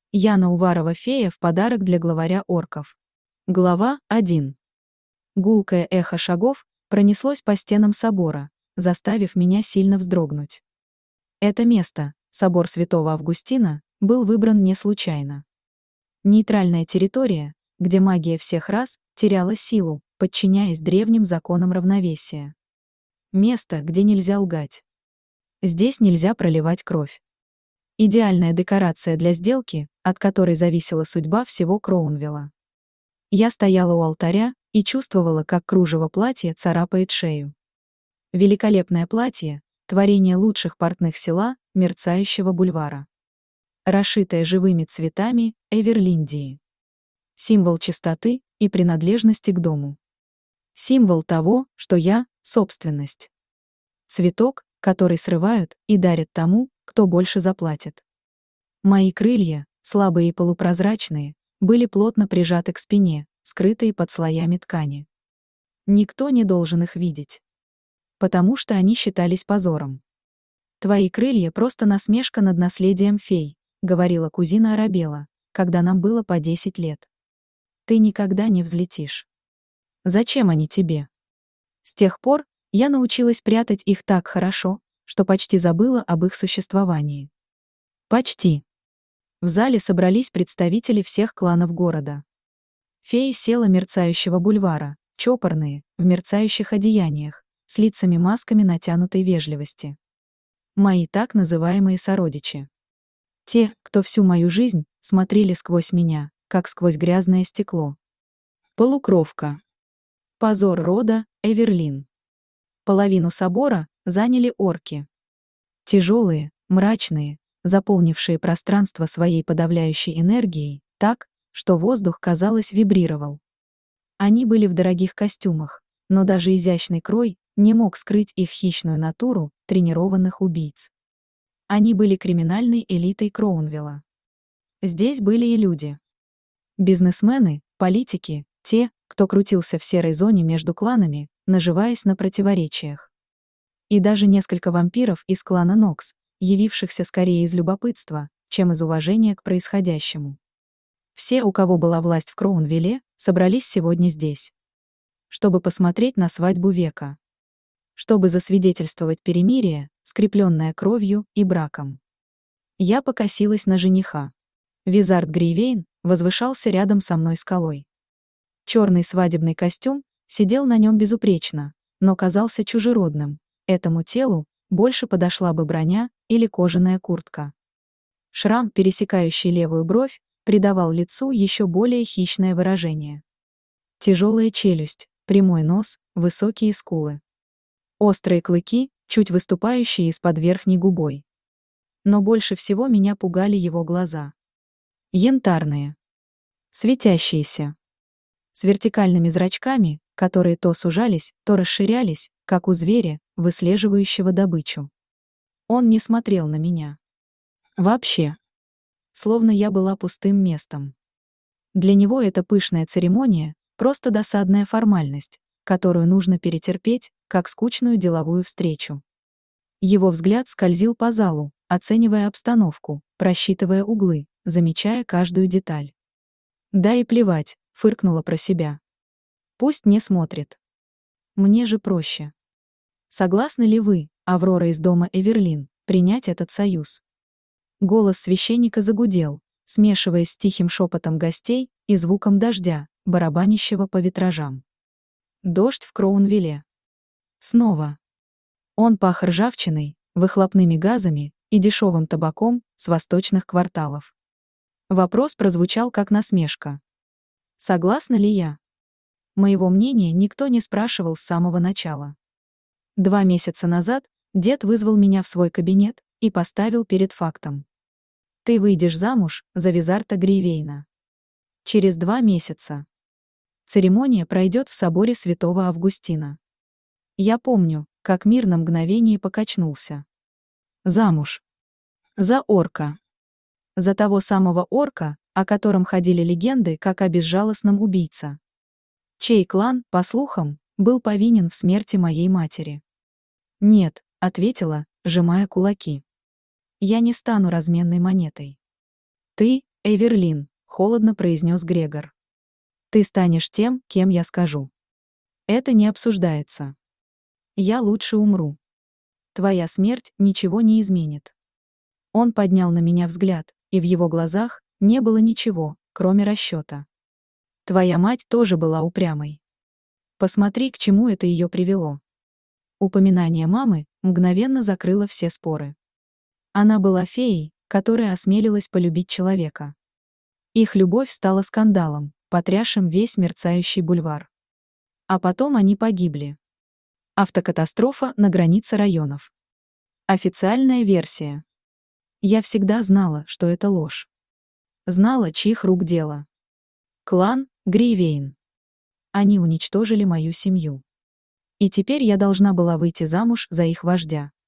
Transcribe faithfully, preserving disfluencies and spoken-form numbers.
Яна Уварова-фея в подарок для главаря орков. Глава один. Гулкое эхо шагов пронеслось по стенам собора, заставив меня сильно вздрогнуть. Это место, собор Святого Августина, был выбран не случайно. Нейтральная территория, где магия всех рас теряла силу, подчиняясь древним законам равновесия. Место, где нельзя лгать. Здесь нельзя проливать кровь. Идеальная декорация для сделки, от которой зависела судьба всего Кроунвилла. Я стояла у алтаря и чувствовала, как кружево платья царапает шею. Великолепное платье — творение лучших портных села, мерцающего бульвара. Расшитое живыми цветами Эверлиндии. Символ чистоты и принадлежности к дому. Символ того, что я — собственность. Цветок, который срывают и дарят тому, кто больше заплатит. Мои крылья, слабые и полупрозрачные, были плотно прижаты к спине, скрытые под слоями ткани. Никто не должен их видеть. Потому что они считались позором. «Твои крылья — просто насмешка над наследием фей», — говорила кузина Арабелла, когда нам было по десять лет. «Ты никогда не взлетишь. Зачем они тебе?» С тех пор я научилась прятать их так хорошо, что почти забыла об их существовании. Почти. В зале собрались представители всех кланов города. Феи села мерцающего бульвара, чопорные, в мерцающих одеяниях, с лицами-масками натянутой вежливости. Мои так называемые сородичи. Те, кто всю мою жизнь смотрели сквозь меня, как сквозь грязное стекло. Полукровка. Позор рода Эверлин. Половину собора заняли орки. Тяжелые, мрачные, заполнившие пространство своей подавляющей энергией, так, что воздух, казалось, вибрировал. Они были в дорогих костюмах, но даже изящный крой не мог скрыть их хищную натуру тренированных убийц. Они были криминальной элитой Кроунвилла. Здесь были и люди. Бизнесмены, политики, те, кто крутился в серой зоне между кланами, наживаясь на противоречиях. И даже несколько вампиров из клана Нокс, явившихся скорее из любопытства, чем из уважения к происходящему. Все, у кого была власть в Кроунвилле, собрались сегодня здесь. Чтобы посмотреть на свадьбу века. Чтобы засвидетельствовать перемирие, скрепленное кровью и браком. Я покосилась на жениха. Визард Гривейн возвышался рядом со мной скалой. Черный свадебный костюм сидел на нем безупречно, но казался чужеродным. Этому телу больше подошла бы броня или кожаная куртка. Шрам, пересекающий левую бровь, придавал лицу еще более хищное выражение. Тяжелая челюсть, прямой нос, высокие скулы. Острые клыки, чуть выступающие из-под верхней губой. Но больше всего меня пугали его глаза. Янтарные. Светящиеся. С вертикальными зрачками, которые то сужались, то расширялись, как у зверя, выслеживающего добычу. Он не смотрел на меня. Вообще. Словно я была пустым местом. Для него эта пышная церемония — просто досадная формальность, которую нужно перетерпеть, как скучную деловую встречу. Его взгляд скользил по залу, оценивая обстановку, просчитывая углы, замечая каждую деталь. «Да и плевать», — фыркнула про себя. «Пусть не смотрит. Мне же проще. Согласны ли вы, Аврора из дома Эверлин, принять этот союз?» Голос священника загудел, смешиваясь с тихим шепотом гостей и звуком дождя, барабанящего по витражам. Дождь в Кроунвилле. Снова. Он пах ржавчиной, выхлопными газами и дешевым табаком с восточных кварталов. Вопрос прозвучал как насмешка. Согласна ли я? Моего мнения никто не спрашивал с самого начала. Два месяца назад дед вызвал меня в свой кабинет и поставил перед фактом. Ты выйдешь замуж за Визарда Гривейна. Через два месяца. Церемония пройдет в соборе Святого Августина. Я помню, как мир на мгновение покачнулся. Замуж. За орка. За того самого орка, о котором ходили легенды как о безжалостном убийце. Чей клан, по слухам, был повинен в смерти моей матери. «Нет», — ответила, сжимая кулаки. «Я не стану разменной монетой. Ты «Эверлин», — холодно произнес Грегор. «Ты станешь тем, кем я скажу. Это не обсуждается. Я лучше умру. Твоя смерть ничего не изменит». Он поднял на меня взгляд, и в его глазах не было ничего, кроме расчета. «Твоя мать тоже была упрямой. Посмотри, к чему это ее привело». Упоминание мамы мгновенно закрыло все споры. Она была феей, которая осмелилась полюбить человека. Их любовь стала скандалом, потрясшим весь мерцающий бульвар. А потом они погибли. Автокатастрофа на границе районов. Официальная версия. Я всегда знала, что это ложь. Знала, чьих рук дело. Клан Гривейн. Они уничтожили мою семью. И теперь я должна была выйти замуж за их вождя.